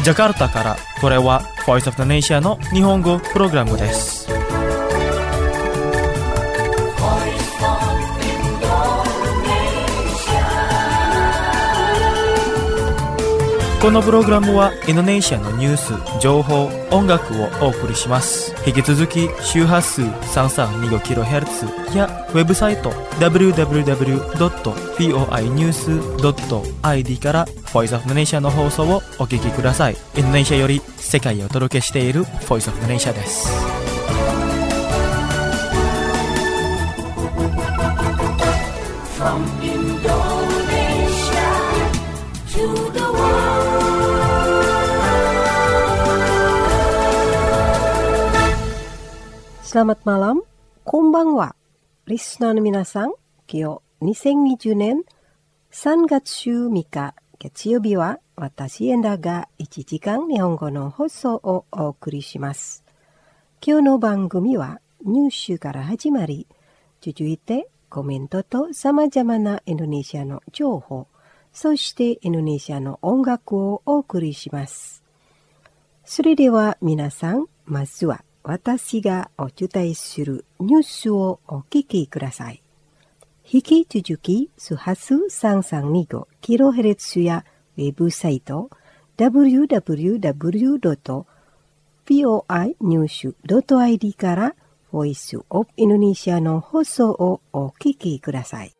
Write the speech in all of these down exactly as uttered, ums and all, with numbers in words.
ジャカルタからこれは Voice of the Nation の日本語プログラムです。このプログラムはインドネシアのニュース、情報、音楽をお送りします。引き続き周波数 さんさんにごキロヘルツ やウェブサイト ダブリューダブリューダブリュードットフォーアイニュースドットアイディー から Voice of the Nation の放送をお聞きください。インドネシアより世界をお届けしている Voice of the Nation です。From Indonesia to the world. Selamat malam, konbanwa. Listenerの皆さん、今日にせんにじゅうねんさんがつじゅうみっか月曜日は私エンダがいちじかん日本語の放送をお送りします。今日の番組はニュースから始まり、続いてコメントと様々なインドネシアの情報、そしてインドネシアの音楽をお送りします。それでは皆さん、まずは私がお伝えするニュースをお聞きください。引き続き、周波数さんさんにごキロヘルツ やウェブサイト ダブリューダブリューダブリュードットフォーアイニュースドットアイディー からボイスオブインドネシアの放送をお聞きください。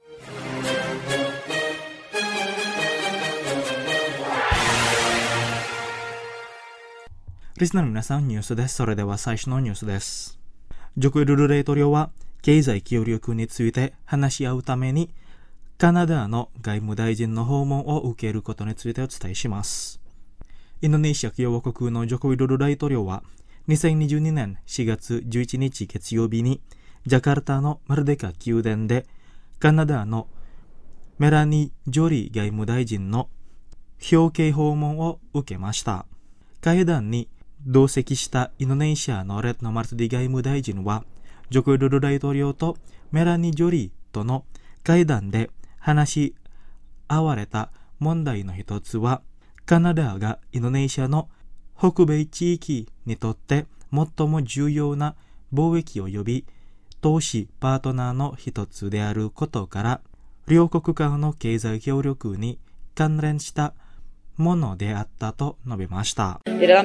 リスナーの皆さん、ニュースです。それでは最初のニュースです。ジョコ・ウィドド大統領は経済協力について話し合うためにカナダの外務大臣の訪問を受けることについてお伝えします。インドネシア共和国のジョコ・ウィドド大統領はにせんにじゅうにねんしがつじゅういちにち月曜日にジャカルタのマルデカ宮殿でカナダのメラニー・ジョリー外務大臣の表敬訪問を受けました。会談に同席したインドネシアのレッノ・マルスディ外務大臣はジョコ・ウィドド大統領とメラニー・ジョリーとの会談で話し合われた問題の一つはカナダがインドネシアの北米地域にとって最も重要な貿易及び投資パートナーの一つであることから両国間の経済協力に関連したものであったと述べました。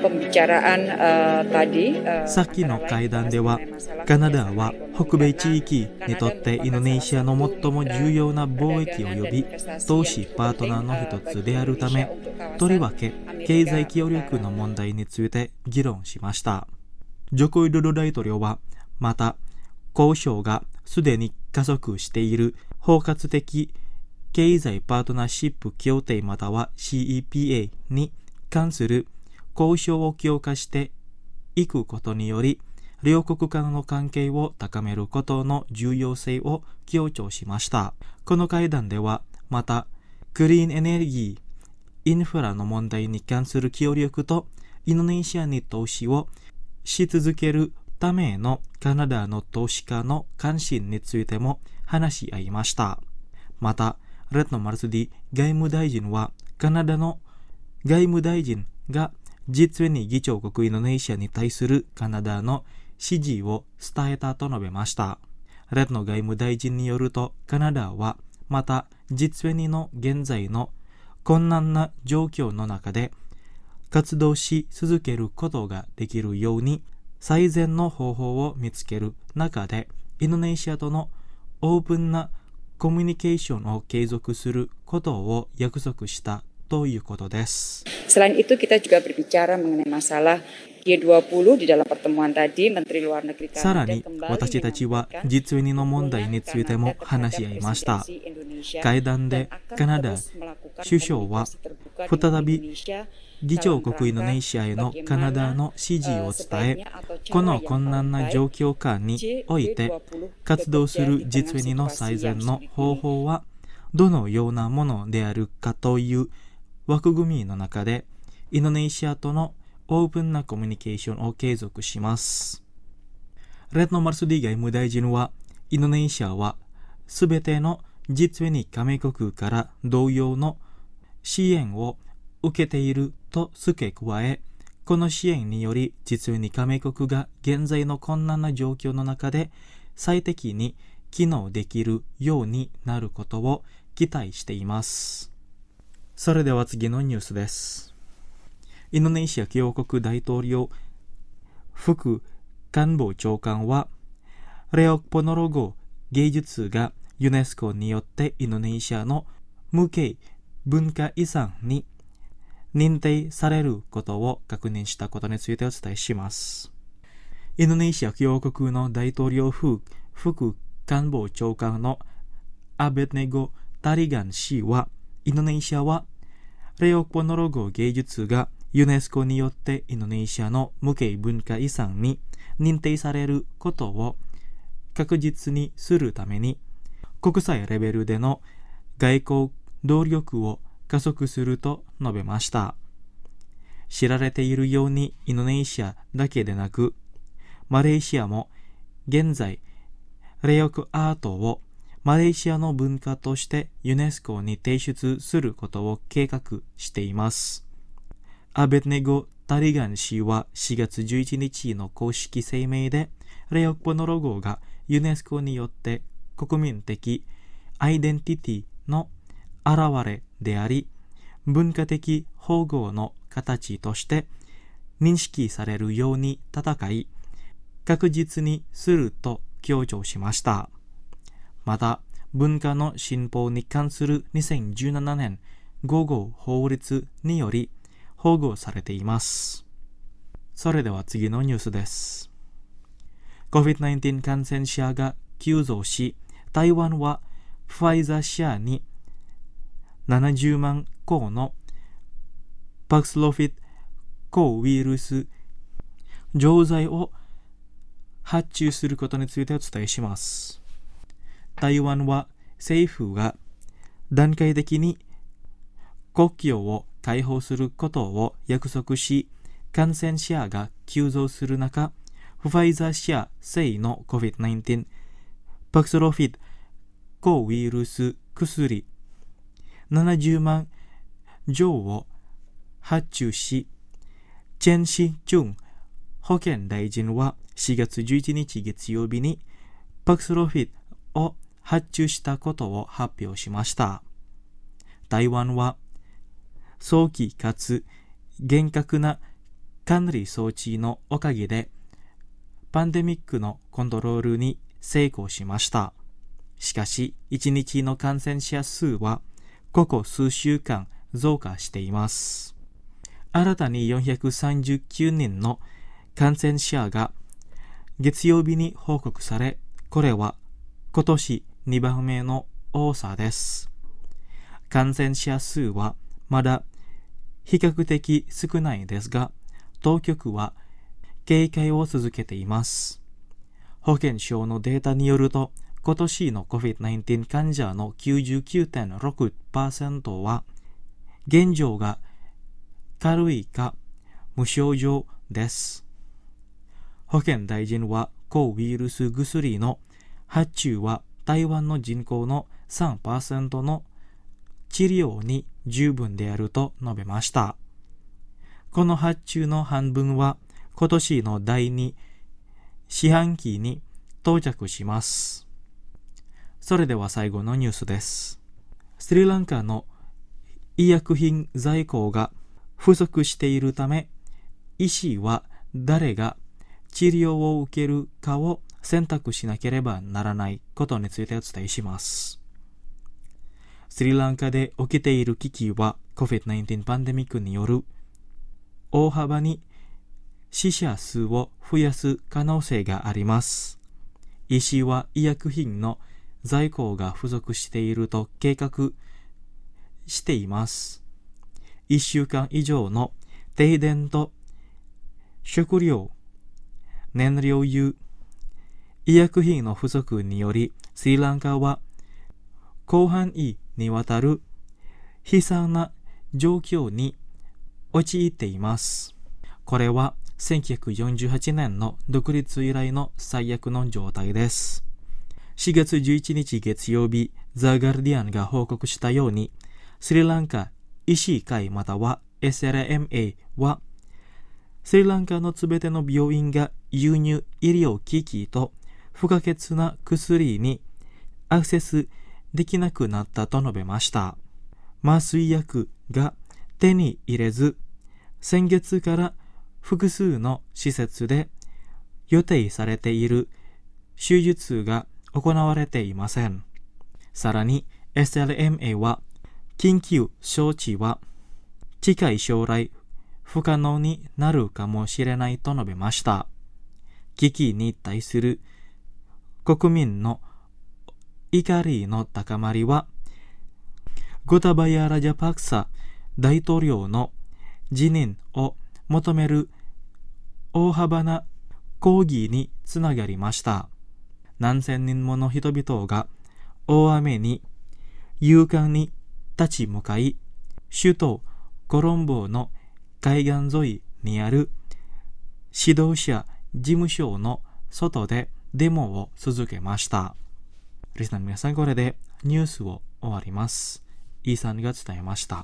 さっきの会談ではカナダは北米地域にとってインドネシアの最も重要な貿易及び投資パートナーの一つであるため、とりわけ経済協力の問題について議論しました。ジョコ・ウィドド大統領はまた交渉がすでに加速している包括的経済パートナーシップ協定または シーイーピーエー に関する交渉を強化していくことにより両国間の関係を高めることの重要性を強調しました。この会談ではまたクリーンエネルギー、インフラの問題に関する協力とインドネシアに投資をし続けるためのカナダの投資家の関心についても話し合いました。またレッノ・マルスディ外務大臣はカナダの外務大臣が実に議長国インドネシアに対するカナダの支持を伝えたと述べました。レッノ外務大臣によるとカナダはまた実にの現在の困難な状況の中で活動し続けることができるように最善の方法を見つける中でインドネシアとのオープンなコミュニケーションを継続することを約束したということです。 Selain itu kita juga berbicara mengenai masalahジートゥエンティー di dalam pertemuan tadi Menteri Luar Negeri Kanada さらに私たちはジートゥエンティーの問題についても話し合いました。会談でカナダ首相は再び議長国インドネシアへのカナダの支持を伝え、この困難な状況下において活動するジートゥエンティーの最善の方法はどのようなものであるかという枠組みの中でインドネシアとのオープンなコミュニケーションを継続します。レッノ・マルスディ外務大臣はインドネシアはすべてのジートゥエンティー加盟国から同様の支援を受けていると付け加え、この支援により実に加盟国が現在の困難な状況の中で最適に機能できるようになることを期待しています。それでは次のニュースです。インドネシア共和国大統領副官房長官は、レオポノロゴ芸術がユネスコによってインドネシアの無形文化遺産に認定されることを確認したことについてお伝えします。インドネシア共和国の大統領府副官房長官のアベネゴ・タリガン氏は、インドネシアはレオポノロゴ芸術がユネスコによってインドネシアの無形文化遺産に認定されることを確実にするために、国際レベルでの外交努力を加速すると述べました。知られているようにインドネシアだけでなく、マレーシアも現在、レオクアートをマレーシアの文化としてユネスコに提出することを計画しています。アベネゴ・タリガン氏はしがつじゅういちにちの公式声明で、レオポノロゴがユネスコによって国民的アイデンティティの現れであり、文化的保護の形として認識されるように戦い、確実にすると強調しました。また、文化の進歩に関するにせんじゅうななねんごごう法律により保護されています。それでは次のニュースです。コビッドナインティーン 感染者が急増し、台湾はファイザー社にななじゅうまんこうのパクスロフィッド抗ウイルス錠剤を発注することについてお伝えします。台湾は政府が段階的に国境を開放することを約束し、感染者が急増する中、ファイザー社製の コビッドナインティーン パクスロフィッド抗ウイルス薬ななじゅうまん錠を発注し、チェン・シチュン保健大臣はしがつじゅういちにち月曜日にパクスロフィッドを発注したことを発表しました。台湾は早期かつ厳格な管理装置のおかげでパンデミックのコントロールに成功しました。しかし、いちにちの感染者数はここ数週間増加しています。新たによんひゃくさんじゅうきゅうにんの感染者が月曜日に報告され、これは今年にばんめの多さです。感染者数はまだ比較的少ないですが、当局は警戒を続けています。保健省のデータによると、今年の コビッドナインティーン 患者の きゅうじゅうきゅうてんろくパーセント は現状が軽いか無症状です。保健大臣は抗ウイルス薬の発注は台湾の人口の さんパーセント の治療に十分であると述べました。この発注の半分は今年の第二四半期に到着します。それでは最後のニュースです。スリランカの医薬品在庫が不足しているため、医師は誰が治療を受けるかを選択しなければならないことについてお伝えします。スリランカで起きている危機は コビッドナインティーン パンデミックによる大幅に死者数を増やす可能性があります。医師は医薬品の在庫が不足していると計画しています。いっしゅうかん以上の停電と食料、燃料油、医薬品の不足により、スリランカは広範囲にわたる悲惨な状況に陥っています。これはせんきゅうひゃくよんじゅうはちねんの独立以来の最悪の状態です。しがつじゅういちにち月曜日、ザ・ガーディアンが報告したように、スリランカ医師会またはエスエルエムエー はスリランカのすべての病院が輸入医療機器と不可欠な薬にアクセスできなくなったと述べました。麻酔薬が手に入れず、先月から複数の施設で予定されている手術が行われていません。さらに エスエルエムエー は緊急処置は近い将来不可能になるかもしれないと述べました。危機に対する国民の怒りの高まりは、ゴタバヤ・ラジャパクサ大統領の辞任を求める大幅な抗議につながりました。何千人もの人々が大雨に勇敢に立ち向かい、首都コロンボの海岸沿いにある指導者事務所の外でデモを続けました。リスナーの皆さん、これでニュースを終わります。イーさんが伝えました。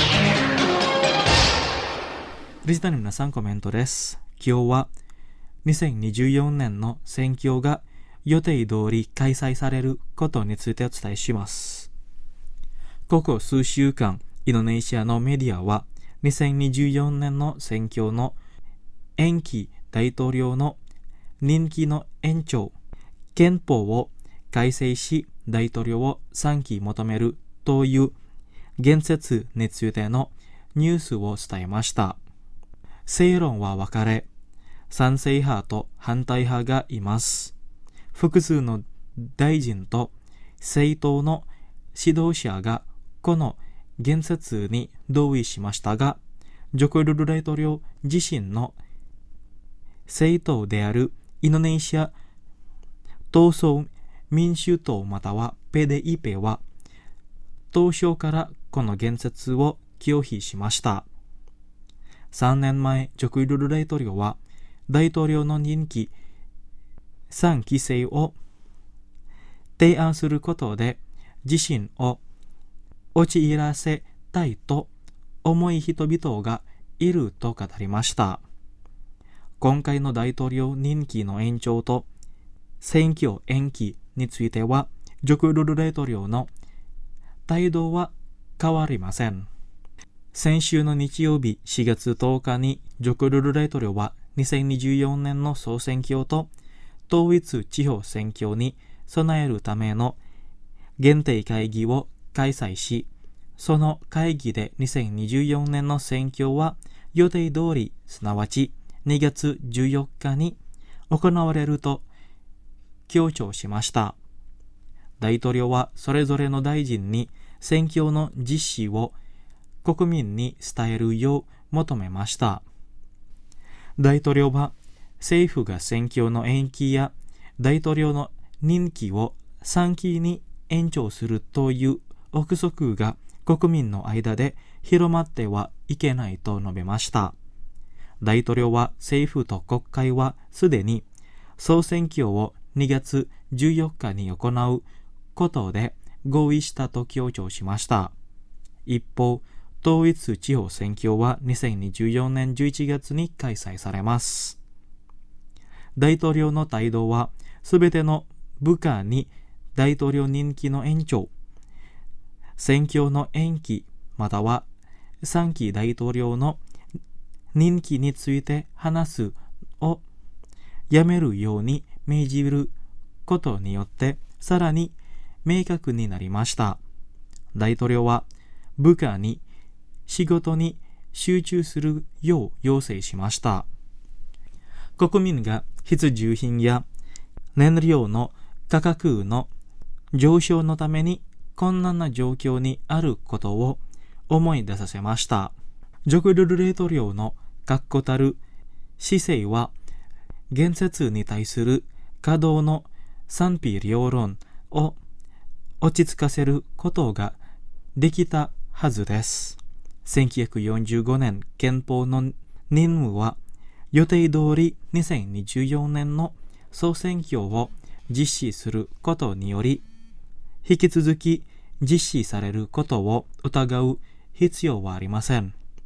リスナーの皆さん、コメントです。今日はにせんにじゅうよねんの選挙が予定通り開催されることについてお伝えします。ここ数週間、インドネシアのメディアはにせんにじゅうよねんの選挙の延期大統領の任期の延長、憲法を改正し大統領をさんき求めるという言説についてのニュースを伝えました。正論は分かれ、賛成派と反対派がいます。複数の大臣と政党の指導者がこの言説に同意しましたが、ジョコ・ウィドド大統領自身の政党であるインドネシア闘争民主党または ピーディーイーピー は当初からこの言説を拒否しました。さんねんまえ、ジョコ・ウィドド大統領は大統領の任期さんき制を提案することで自身を陥らせたいと思い人々がいると語りました。今回の大統領任期の延長と選挙延期については、ジョコ・ウィドド大統領の態度は変わりません。先週の日曜日しがつとおかにジョコ・ウィドド大統領はにせんにじゅうよねんの総選挙と統一地方選挙に備えるための限定会議を開催し、その会議でにせんにじゅうよねんの選挙は予定通り、すなわちにがつじゅうよっかに行われると強調しました。大統領はそれぞれの大臣に選挙の実施を国民に伝えるよう求めました。大統領は政府が選挙の延期や大統領の任期をさんきに延長するという憶測が国民の間で広まってはいけないと述べました。大統領は政府と国会はすでに総選挙をにがつじゅうよっかに行うことで合意したと強調しました。一方、統一地方選挙はにせんにじゅうよねんじゅういちがつに開催されます。大統領の態度はすべての部下に大統領任期の延長、選挙の延期またはさんき大統領の任期について話すをやめるように命じることによってさらに明確になりました。大統領は部下に仕事に集中するよう要請しました。国民が必需品や燃料の価格の上昇のために困難な状況にあることを思い出させました。ジョコ・ウィドド大統領の確固たる姿勢は言説に対する稼働の賛否両論を落ち着かせることができたはずです。せんきゅうひゃくよんじゅうごねん憲法の任務は予定通りにせんにじゅうよねんの総選挙を実施することにより引き続き実施されることを疑う必要はありません。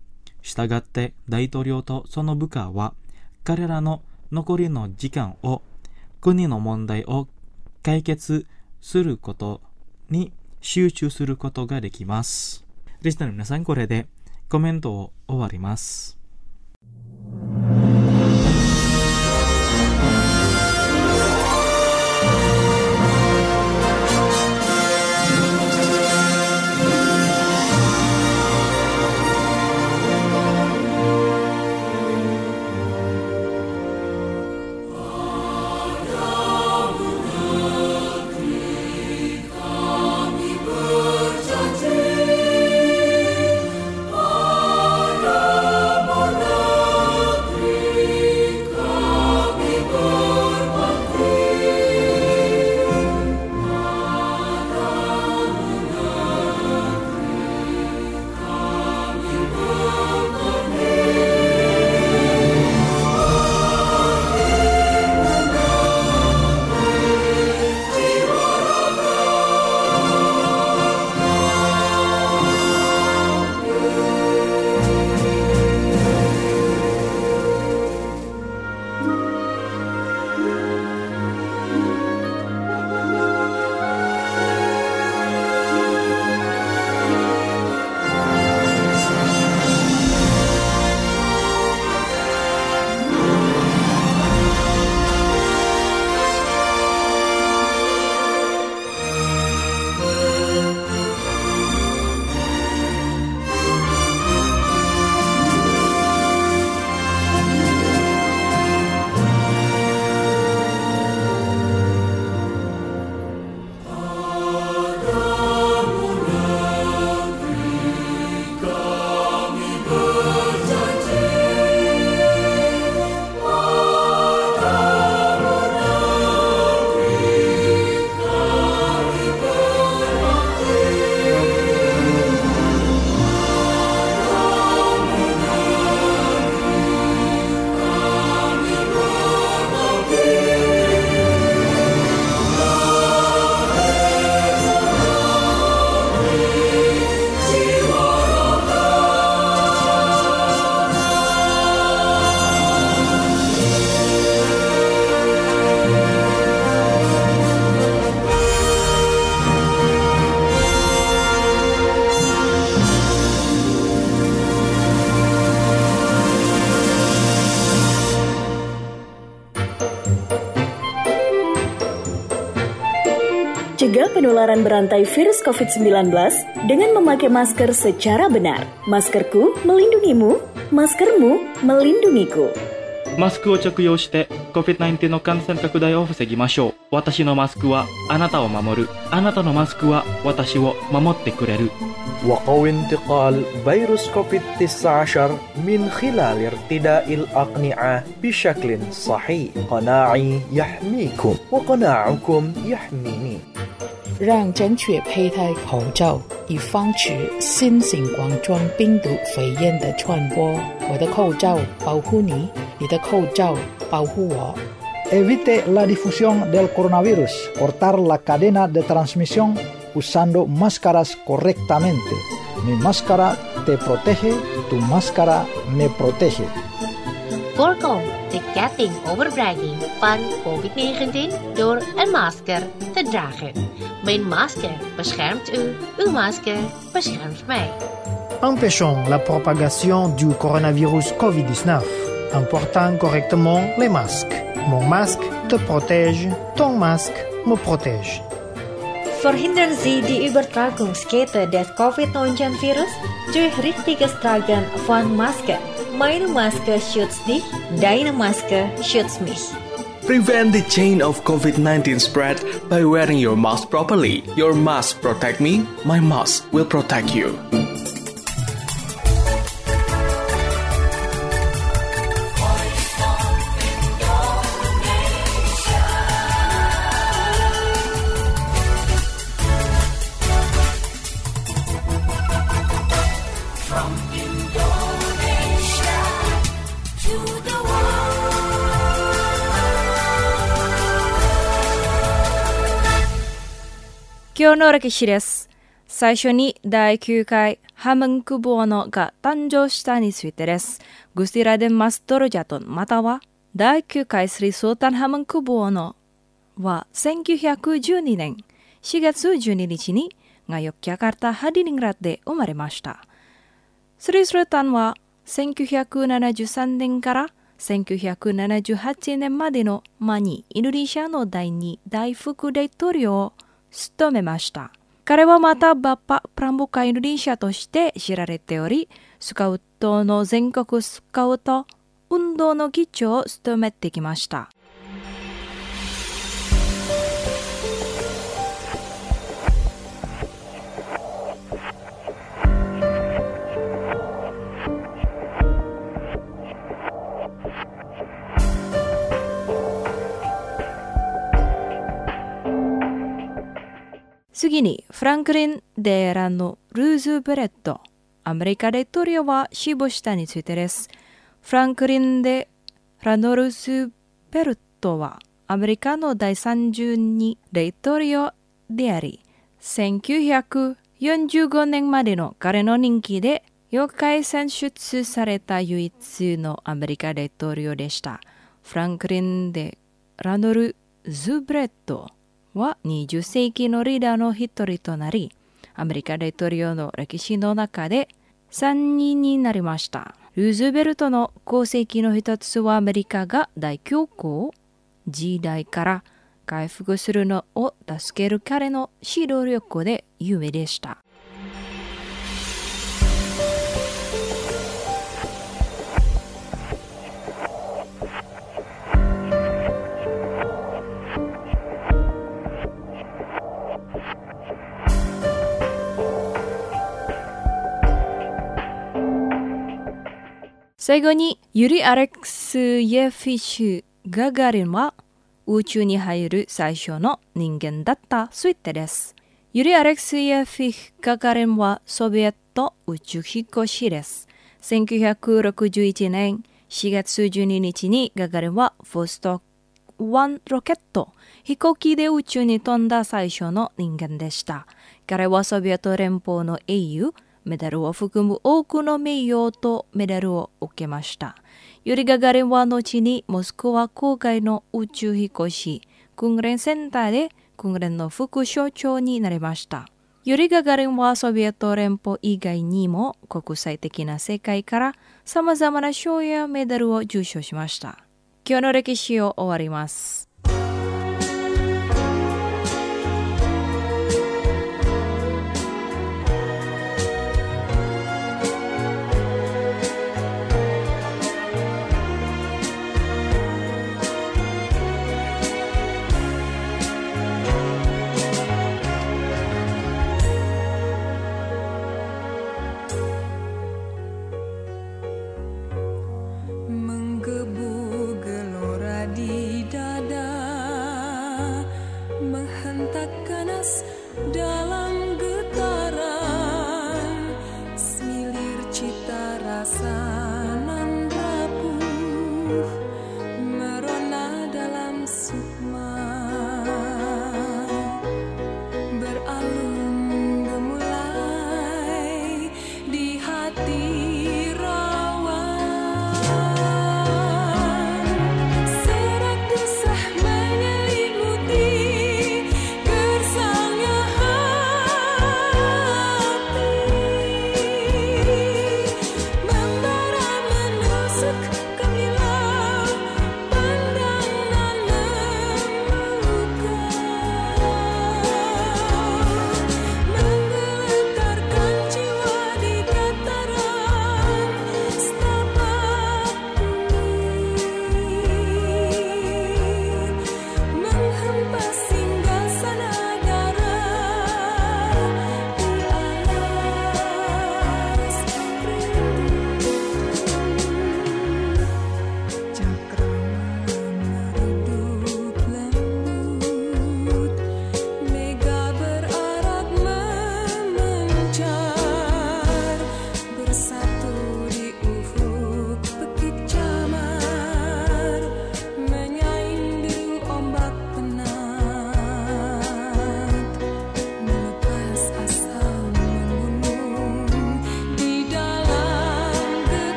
したがって大統領とその部下は彼らの残りの時間を国の問題を解決することに集中することができます。リスナーの皆さん、これでコメントを終わります。 Cegah penularan berantai virus covid sembilan belas dengan memakai masker secara benar. Maskerku melindungimu, maskermu melindungiku. マスクを着用して コビッドナインティーン の感染拡大を防ぎましょう。私のマスクはあなたを守る。あなたのマスクは私を守ってくれる。 وقوي انتقال فيروس كوفيد تسعة عشر من خلال ارتداء الأقنعة بشكل صحيح. قناعي يحميكم وقناعكم يحميني. 让正确佩戴口罩，以防止新型冠状病毒肺炎的传播。我的口罩保护你，你的口罩保护我。 Evite la difusión del coronavirus. Cortar la cadena de transmisión usando máscaras correctamente. Mi máscara te protege, tu máscara me protege. Voorkom de ketting overbrenging van covid negentien door een masker te dragen. Mijn masker beschermt u, uw masker beschermt mij. Empêchons la propagation du coronavirus covid dix-neuf en portant correctement les masques. Mon masque te protège, ton masque me protège. Verhindern Sie die Übertragungskette des covid neunzehn Virus durch richtiges Tragen von Masken. Meine Maske schützt dich, deine Maske schützt mich. Prevent the chain of covid nineteen spread by wearing your mask properly. Your mask protect me, my mask will protect you. Kyo no Rekishi desu. 最初にだいきゅうかいハムンクブオノが誕生したについてです。Gusti Raden Mas Dorjatun またはだいきゅうかいスリソータンハムンクブオノはせんきゅうひゃくじゅうにねんしがつじゅうににちにがヨッキャカルタ・ハディニングラッドで生まれました。スリソータンはせんきゅうひゃくななじゅうさんねんからせんきゅうひゃくななじゅうはちねんまでの間にインドネシアの第二大副大統領を務めました。彼はまたバッパ・プランボカインドネシアとして知られており、スカウトの全国スカウト運動の議長を務めてきました。次に、フランクリン・デラノ・ルーズベレット、アメリカ大統領は死亡したについてです。フランクリン・デラノ・ルーズベレットはアメリカの第さんじゅうに大統領であり、せんきゅうひゃくよんじゅうごねんまでの彼の任期でよんかい選出された唯一のアメリカ大統領でした。フランクリン・デラノ・ルーズベレットはにじゅっせいきのリーダーの一人となり、アメリカ大統領の歴史の中でさんにんになりました。ルーズベルトの功績の一つはアメリカが大恐慌時代から回復するのを助ける彼の指導力で有名でした。最後に、ユリ・アレクスイェフィシュ・ガガリンは宇宙に入る最初の人間だった推定です。ユリ・アレクスイェフィシュ・ガガリンはソビエト宇宙飛行士です。せんきゅうひゃくろくじゅういちねんしがつじゅうににちにガガリンはフォストワンロケット、飛行機で宇宙に飛んだ最初の人間でした。彼はソビエト連邦の英雄、メダルを含む多くの名誉とメダルを受けました。ユリ・ガガリンは後にモスクワ郊外の宇宙飛行士訓練センターで訓練の副所長になりました。ユリ・ガガリンはソビエト連邦以外にも国際的な世界から様々な賞やメダルを受賞しました。今日の歴史を終わります。 Gersangnya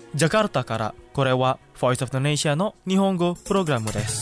ジャカルタからこれは Voice of Indonesia の日本語プログラムです。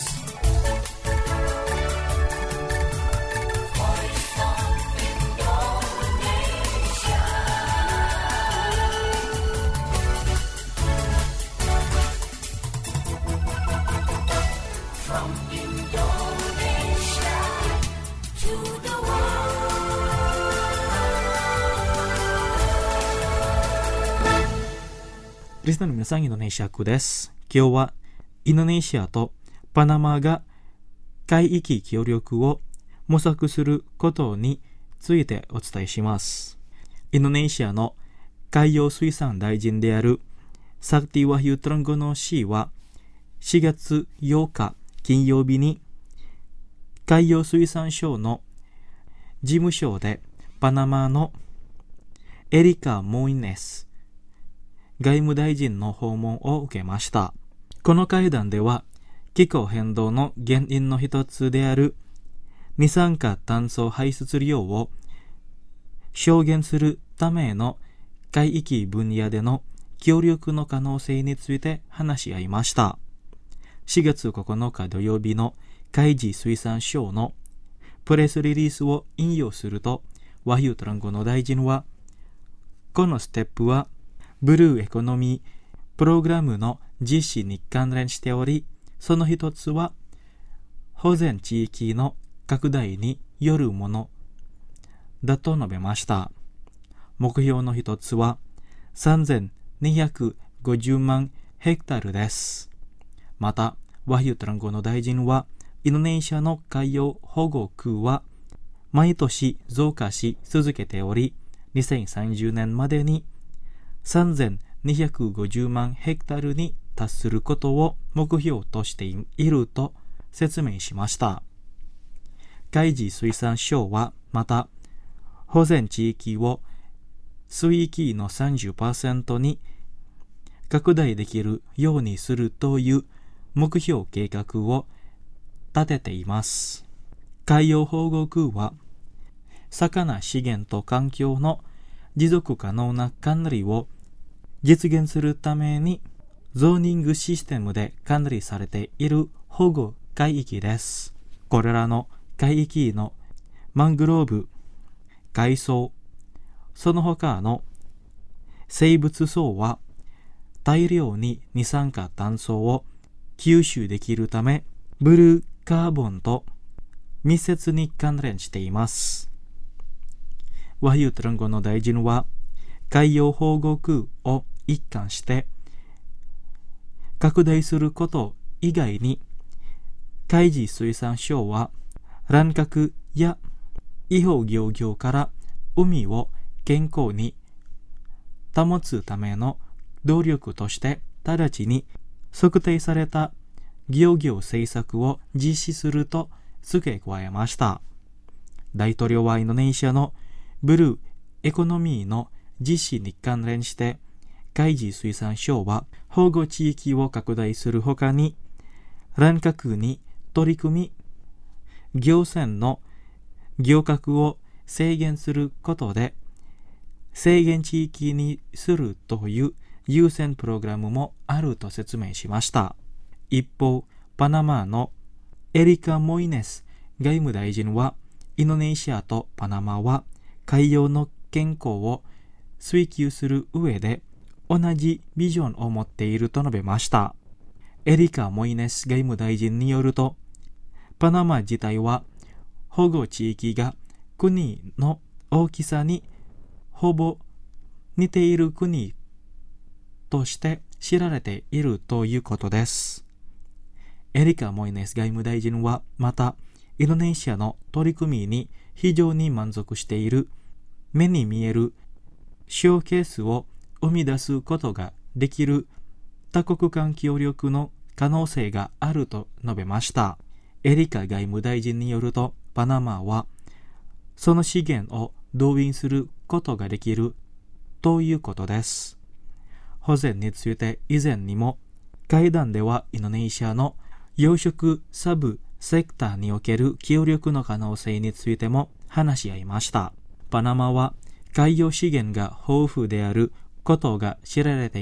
リスナーの皆さん、インドネシア区です。今日はインドネシアとパナマが海域協力を模索することについてお伝えします。インドネシアの海洋水産大臣であるサクティワヒュトランゴノ氏はしがつようか金曜日に海洋水産省の事務所でパナマのエリカ・モイネス外務大臣の訪問を受けました。この会談では気候変動の原因の一つである二酸化炭素排出量を証言するための海域分野での協力の可能性について話し合いました。しがつここのか土曜日の海事水産省のプレスリリースを引用すると、ワヒュトランゴの大臣は、このステップはブルーエコノミープログラムの実施に関連しており、その一つは保全地域の拡大によるものだと述べました。目標の一つはさんぜんにひゃくごじゅうまんヘクタールです。また、ワヒュトランゴの大臣は、インドネシアの海洋保護区は毎年増加し続けており、にせんさんじゅうねんまでにさんぜんにひゃくごじゅうまんヘクタールに達することを目標としていると説明しました。海事水産省はまた、保全地域を水域の さんじゅっパーセント に拡大できるようにするという目標計画を立てています。海洋保護区は、魚資源と環境の持続可能な管理を実現するためにゾーニングシステムで管理されている保護海域です。これらの海域のマングローブ、海藻、その他の生物層は大量に二酸化炭素を吸収できるため、ブルーカーボンと密接に関連しています。ワヒュトランゴの大臣は、海洋保護区を一貫して拡大すること以外に、海事水産省は乱獲や違法漁業から海を健康に保つための努力として、直ちに測定された漁業政策を実施すると付け加えました。大統領はインドネシアのブルーエコノミーの実施に関連して、海事水産省は保護地域を拡大するほかに、乱獲に取り組み、漁船の漁獲を制限することで、制限地域にするという優先プログラムもあると説明しました。一方、パナマのエリカ・モイネス外務大臣は、インドネシアとパナマは海洋の健康を追求する上で同じビジョンを持っていると述べました。エリカ・モイネス外務大臣によると、パナマ自体は保護地域が国の大きさにほぼ似ている国として知られているということです。エリカ・モイネス外務大臣はまた、インドネシアの取り組みに非常に満足している、目に見えるショーケースを生み出すことができる多国間協力の可能性があると述べました。エリカ外務大臣によると、パナマはその資源を動員することができるということです。保全について以前にも会談では、インドネシアの養殖サブセクターにおける協力の可能性についても話し合いました。パナマは海洋資源が豊富であることが知られてい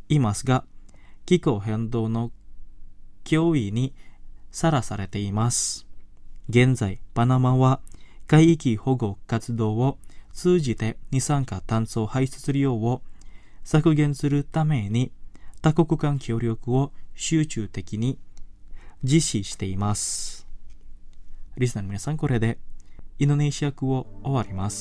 いますが、気候変動の脅威にさらされています。現在、パナマは海域保護活動を通じて二酸化炭素排出量を削減するために多国間協力を集中的に実施しています。リスナーの皆さん、これでインドネシア語を終わります。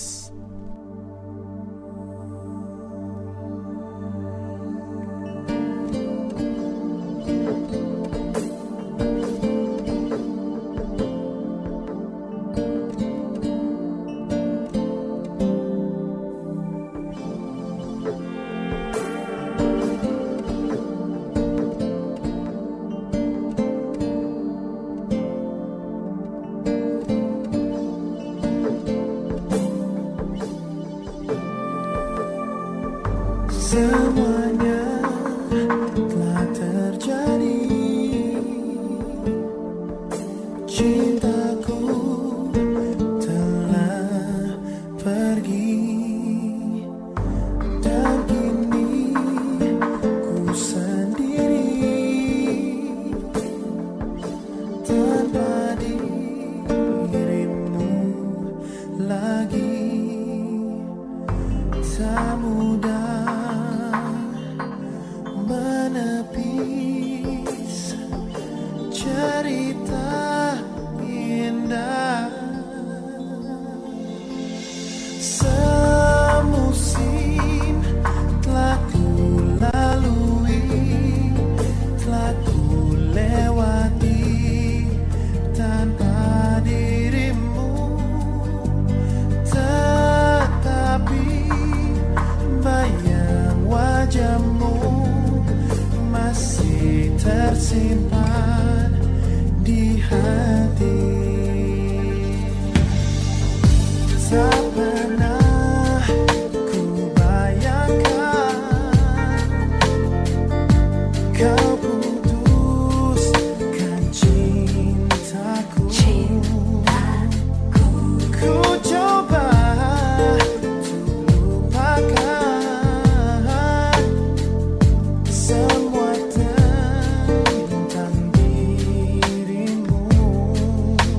Semuanya telah terjadi, cintaku telah pergi, dan kini ku sendiri tanpa dirimu lagi. Tak mudah menepis cerita indah. Semusim telah ku lalui, telah ku lewati tanpa dirimu, tetapi bayang wajahmu masih tersimpan di hati. Tak pernah ku bayangkan kau putuskan cintaku. Cintaku. Ku coba untuk lupakan semua tentang dirimu.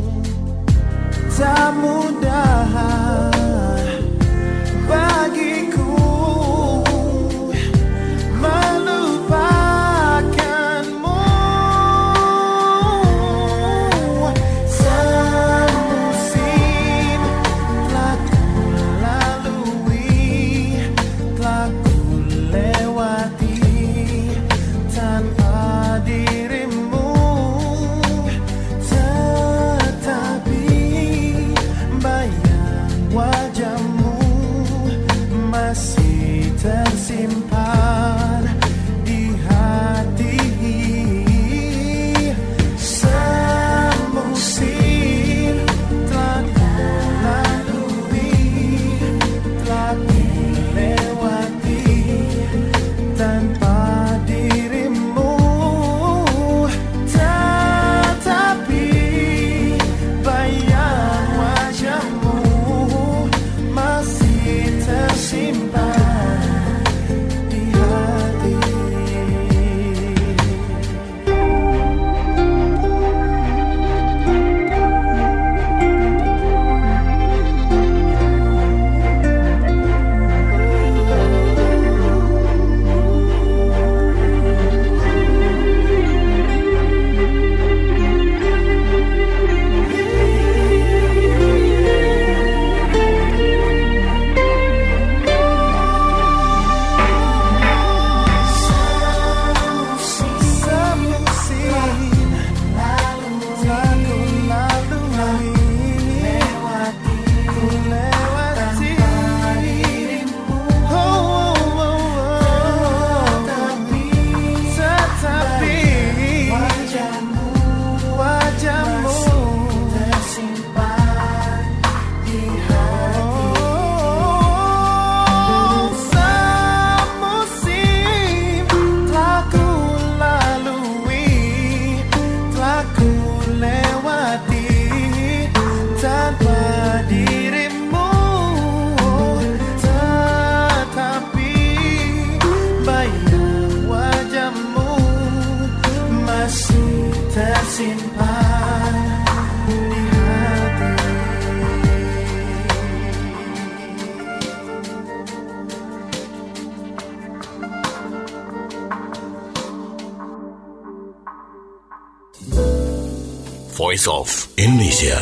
Voice of Indonesia.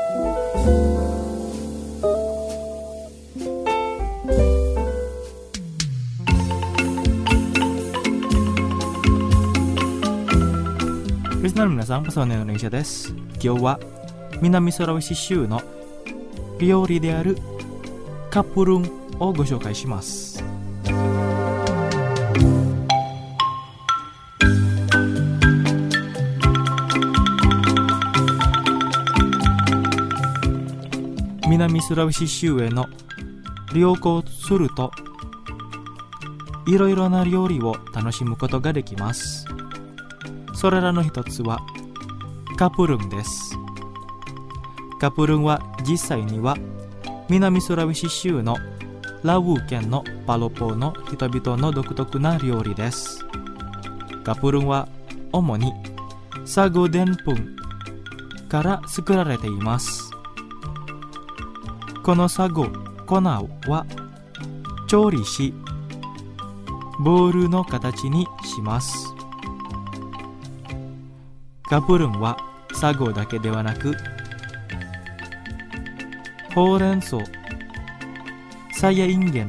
Listener の皆さん、パソネの電車です。今日は南ソラウシ州の料理であるカプルンをご紹介します。南スラウシ州への旅行するといろいろな料理を楽しむことができます。それらの一つはカプルンです。カプルンは実際には南スラウシ州のラウー県のパロポの人々の独特な料理です。カプルンは主にサゴデンプンから作られています。このサゴ、粉は調理しボールの形にします。カプルンはサゴだけではなくほうれん草、さやいんげん、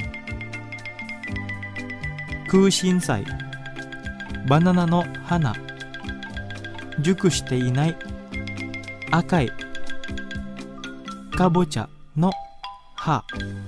空心菜、バナナの花、熟していない赤いかぼちゃの葉、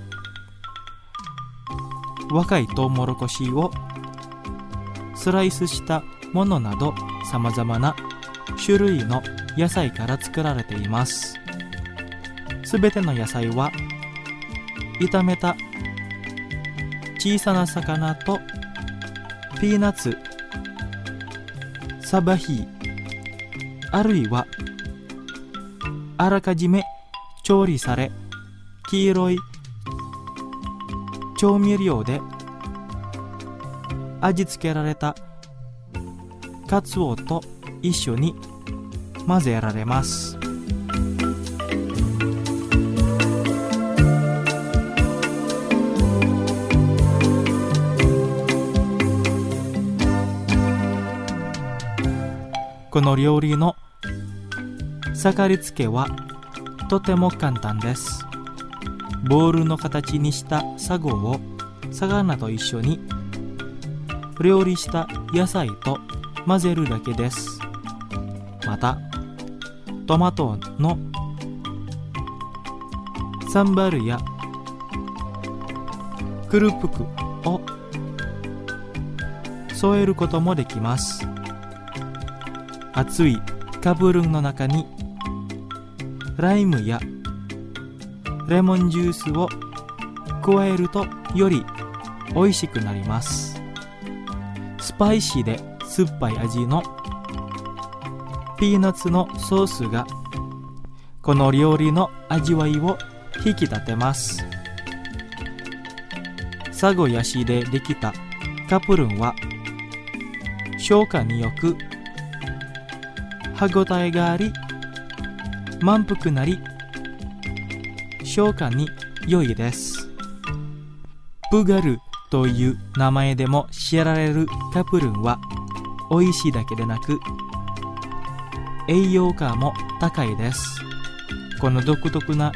若いトウモロコシをスライスしたものなどさまざまな種類の野菜から作られています。すべての野菜は炒めた小さな魚とピーナッツ、サバヒー、あるいはあらかじめ調理され黄色い調味料で味付けられたカツオと一緒に混ぜられます。この料理の盛り付けはとても簡単です。ボールの形にしたサゴを魚と一緒に料理した野菜と混ぜるだけです。またトマトのサンバルやクルプクを添えることもできます。熱いカプルンの中にライムやレモンジュースを加えるとより美味しくなります。スパイシーで酸っぱい味のピーナッツのソースがこの料理の味わいを引き立てます。サゴヤシでできたカプルンは消化によく歯ごたえがあり満腹なり消化に良いです。プガルという名前でも知られるカプルンは美味しいだけでなく栄養価も高いです。この独特な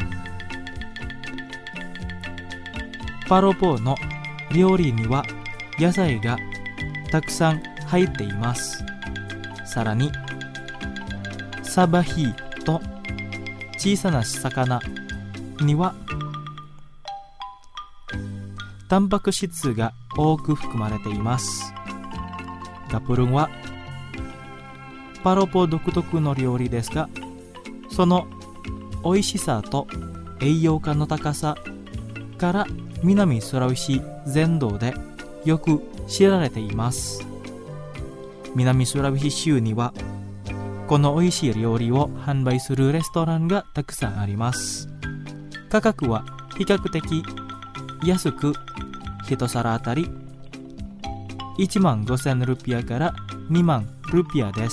パロポの料理には野菜がたくさん入っています。さらにサバヒーと小さな魚にはタンパク質が多く含まれています。カプルンはパロポ独特の料理ですが、その美味しさと栄養価の高さから南ソラウシ全土でよく知られています。南ソラウシ州にはこの美味しい料理を販売するレストランがたくさんあります。価格は比較的安く、一皿あたりいちまんごせんルピアからにまんルピアです。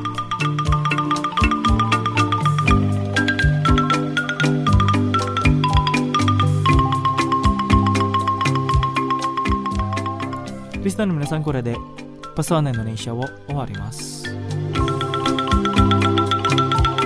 リスナーの皆さん、これでパソワネの練習を終わります。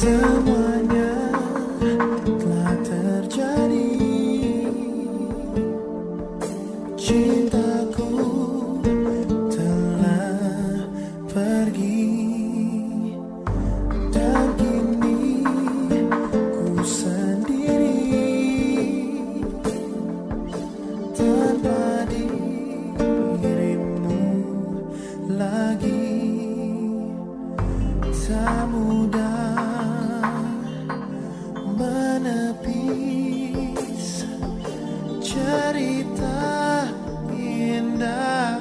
Semuanya telah terjadi. Cintaku telah pergi, dan kini ku sendiri tanpa dirimu lagi. Tak mudah menepis cerita indah.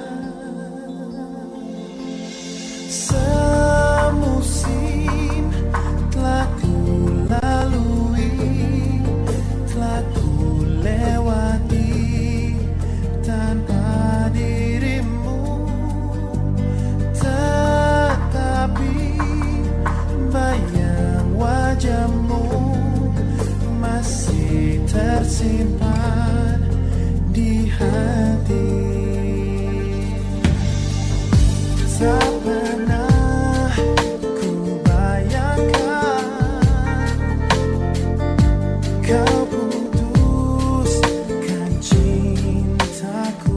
Semusim telah ku lalui, telah ku lewati tanpa dirimu, tetapi bayang wajahmu masih tersimpan di hati. Tak pernah ku bayangkan kau putuskan cintaku.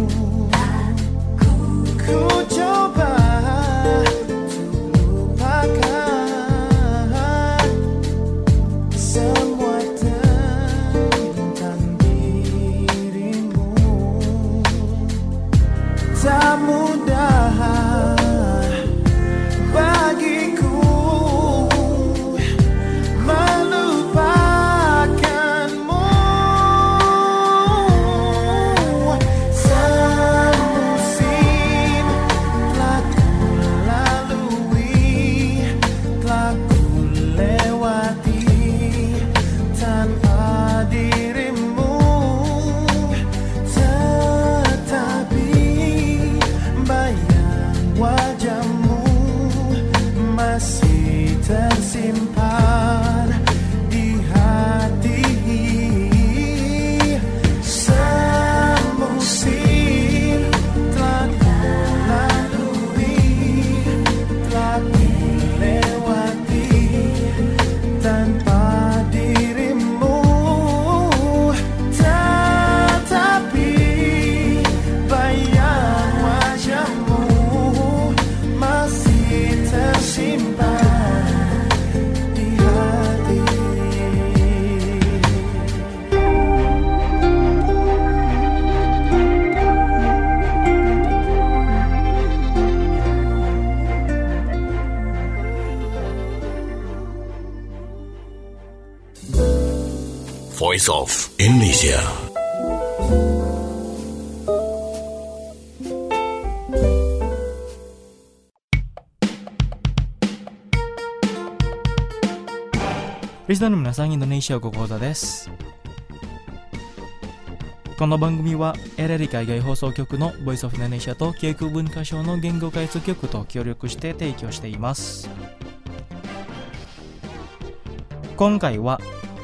Ku coba untuk lupakan semua tentang dirimu. Tak mudah bagiku melupakanmu. Semusim telah ku lalui, telah ku lewati tanpa dirimu, tetapi bayang wajahmu masih tersimpan di hati. Semusim telah ku lalui, telah ku lewati tanpa dirimu, tetapi bayang wajahmu masih tersimpan di hati. Voice of Indonesia. Listenerの皆さん、インドネシア語講座です。この番組はエレリ海外放送局のボイスオフインドネシアと教育文化省の言語開発局と協力して提供しています。今回は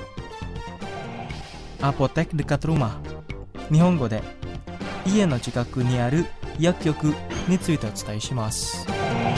アポテクdekat rumah、日本語で家の近くにある薬局についてお伝えします。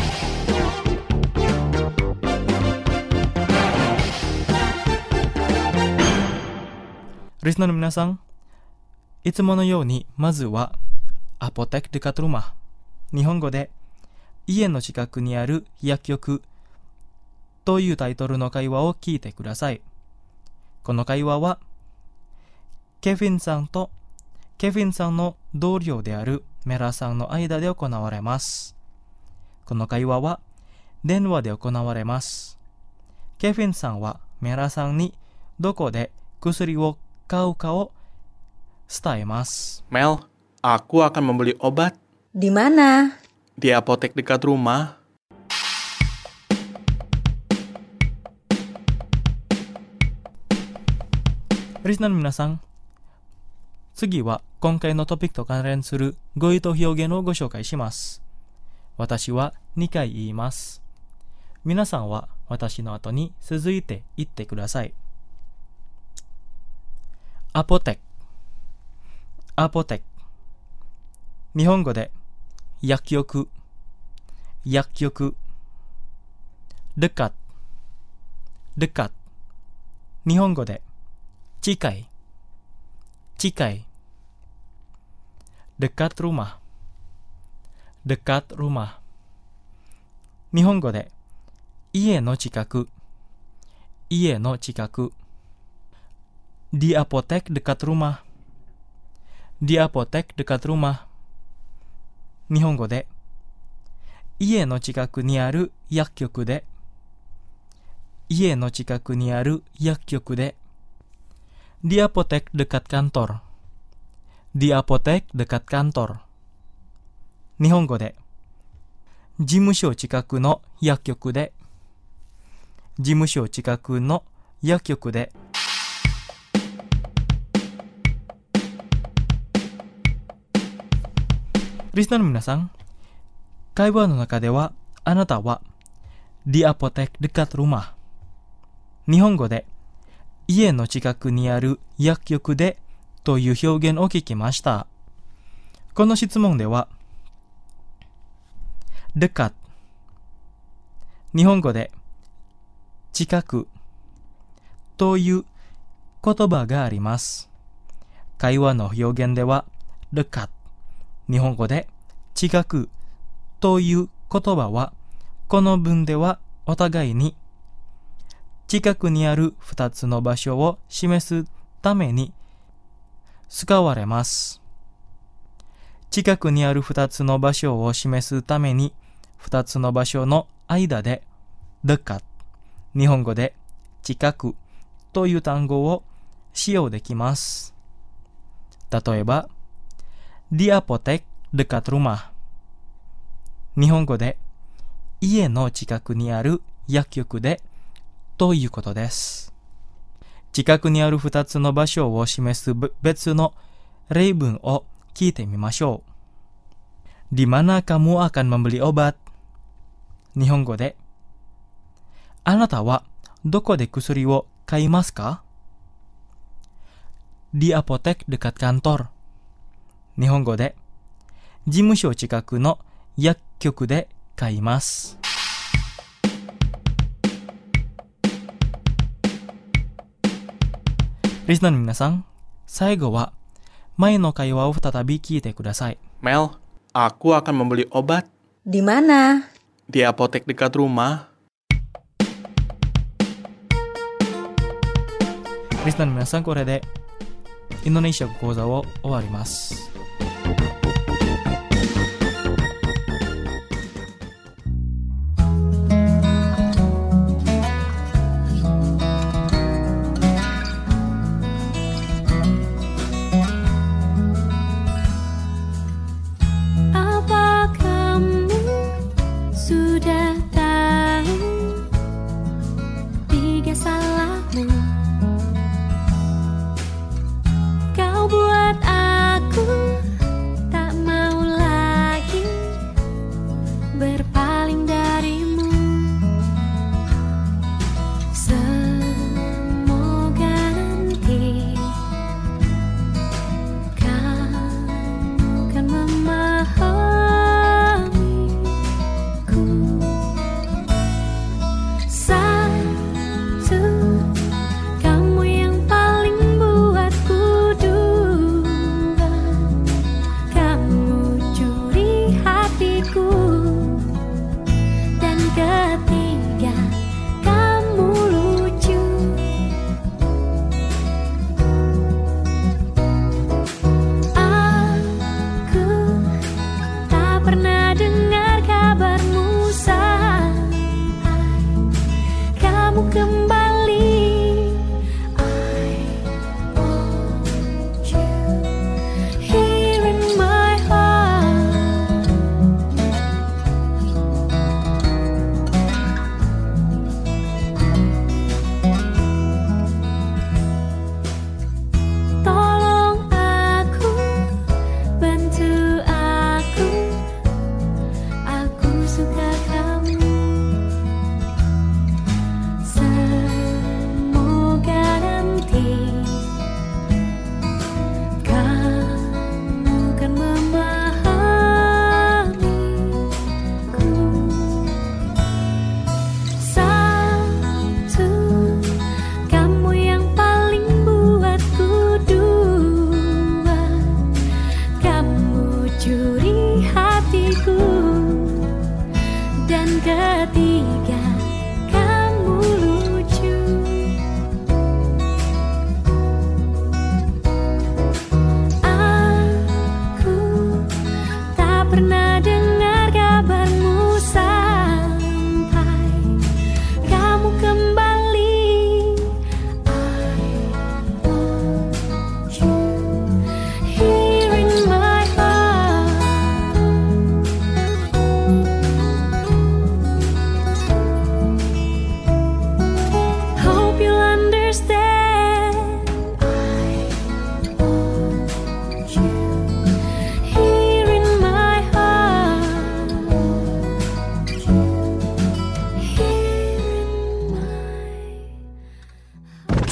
リスナーの皆さん、いつものようにまずはアポテクdekat rumah、日本語で家の近くにある薬局というタイトルの会話を聞いてください。この会話はケフィンさんとケフィンさんの同僚であるメラさんの間で行われます。この会話は電話で行われます。ケフィンさんはメラさんにどこで薬を買うかを伝えます。 Mel, aku akan membeli obat. Di mana? Di apotek dekat rumah. Listenerの皆さん、次は今回のトピックと関連する語彙と表現をご紹介します。私はにかい言います。皆さんは私の後に続いて言ってください。アポテク、アポテク。日本語で薬局、薬局。dekat、 dekat. 日本語で近い、近い。dekat rumah, dekat rumah. 日本語で家の近く、家の近く。di apotek dekat rumah, di apotek dekat rumah. 日本語で家の近くにある薬局で、家の近くにある薬局で。di apotek dekat kantor, di apotek dekat kantor. 日本語で事務所近くの薬局で、事務所近くの薬局で。リスナーの皆さん、会話の中ではあなたは di apotek dekat rumah、 日本語で家の近くにある薬局でという表現を聞きました。この質問では dekat、 日本語で近くという言葉があります。会話の表現では dekat、 日本語で近くという言葉はこの文ではお互いに近くにある二つの場所を示すために使われます。近くにある二つの場所を示すために二つの場所の間でdekat、日本語で近くという単語を使用できます。例えば、di apotek dekat rumah、 日本語で家の近くにある薬局でということです。近くにある二つの場所を示す別の例文を聞いてみましょう。di mana kamu akan membeli obat、 日本語であなたはどこで薬を買いますか？ di apotek dekat kantor、 日本語で事務所近くの薬局で買います。リスナーの皆さん、最後は前の会話を再び聞いてください。 Mel, aku akan membeli obat. Di mana? Di apotek dekat rumah. リスナーの皆さん、これでインドネシア語講座を終わります。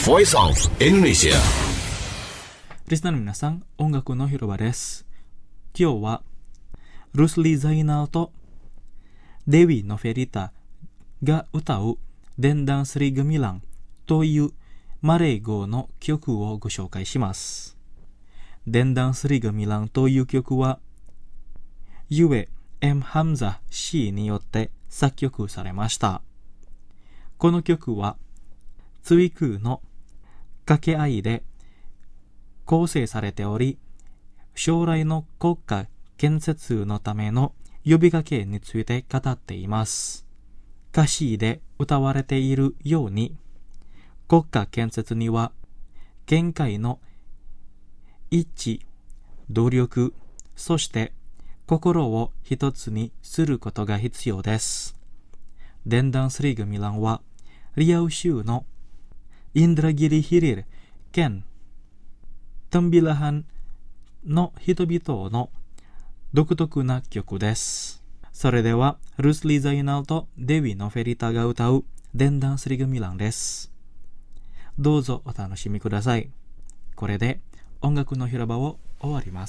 Voice of Indonesia。 リスナーの皆さん、音楽の広場です。今日はルスリー・ザイナーとデウィ・ノフェリタが歌うデンダンスリー・グミランというマレー語の曲をご紹介します。デンダンスリー・グミランという曲はユエ・エム・ハムザ氏によって作曲されました。この曲はツイクの掛け合いで構成されており、将来の国家建設のための呼びかけについて語っています。歌詞で歌われているように、国家建設には見解の一致、努力、そして心を一つにすることが必要です。デンダンスリーグミランはリアウ州のインドラギリヒリル県タンビラハンの人々の独特な曲です。それではルスリー・ザイナルとデウィ・ノフェリタが歌うデンダンスリーグミランです。どうぞお楽しみください。これで音楽の広場を終わります。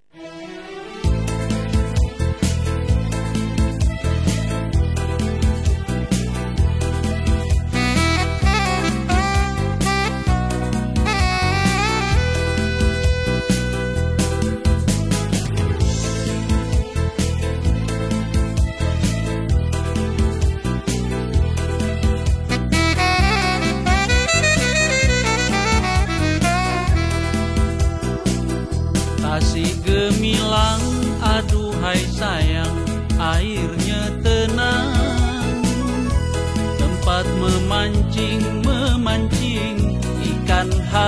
Kasih gemilang, aduhai sayang, airnya tenang. Tempat memancing, memancing ikan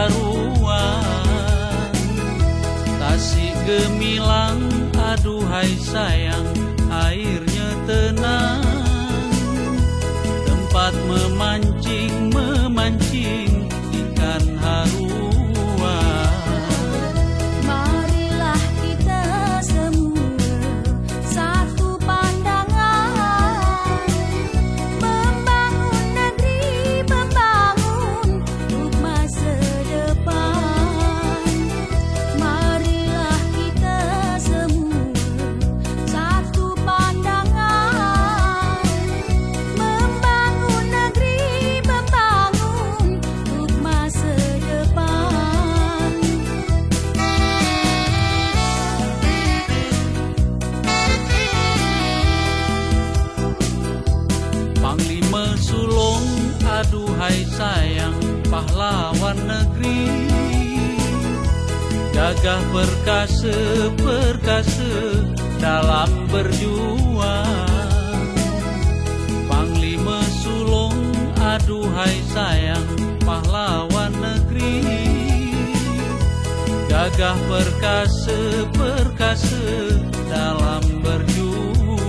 haruan. Kasih gemilang, aduhai sayang, airnya tenang. Tempat memancing, memancing ikan haruan. Aduhai sayang, pahlawan negeri, gagah perkasa, perkasa dalam berjuang. Panglima sulung, aduhai sayang, pahlawan negeri, gagah perkasa, perkasa dalam berjuang.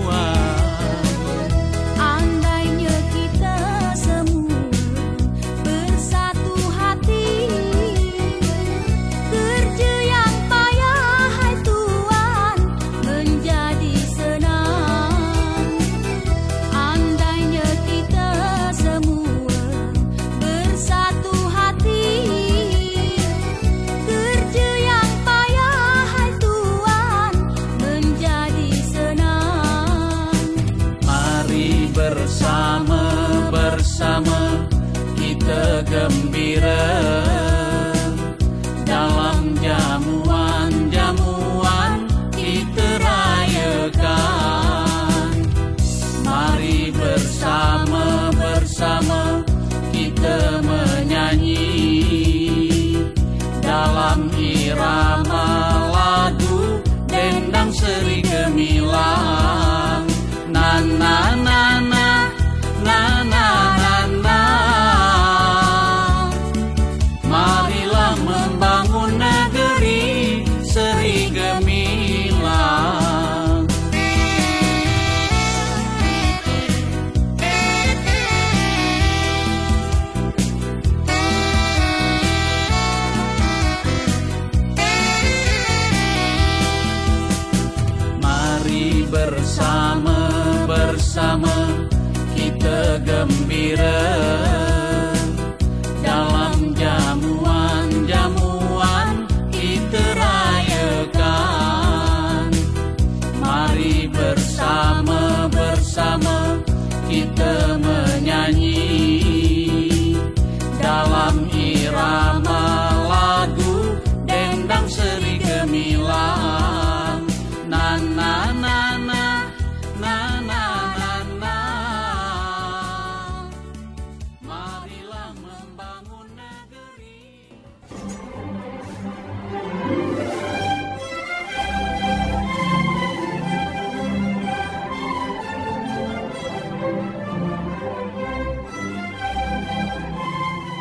Bersama kita gembira dalam jamuan-jamuan kita rayakan. Mari bersama bersama kita menyanyi dalam irama lagu dendang seri gemilang. Na na na na na na na na. Marilah membangun negeri seri gemilang. Mari bersama bersama kita gembira dalam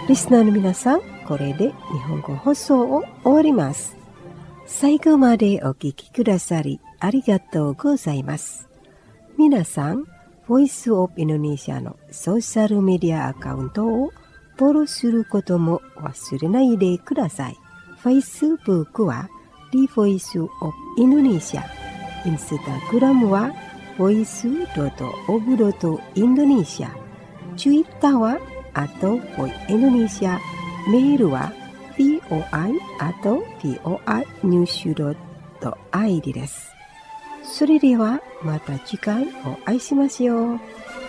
リスナーの皆さん、これで日本語放送を終わります。最後までお聞きくださりありがとうございます。皆さん、ボイスオブインドネシアのソーシャルメディアアカウントをフォローすることも忘れないでください。Facebook は The Voice of Indonesia、Instagram は ボイスオブインドネシア、Twitter はあと Voice Indonesia、メールは ボイ あと ボイニュース ドットアイディー です。それではまた次回お会いしましょう。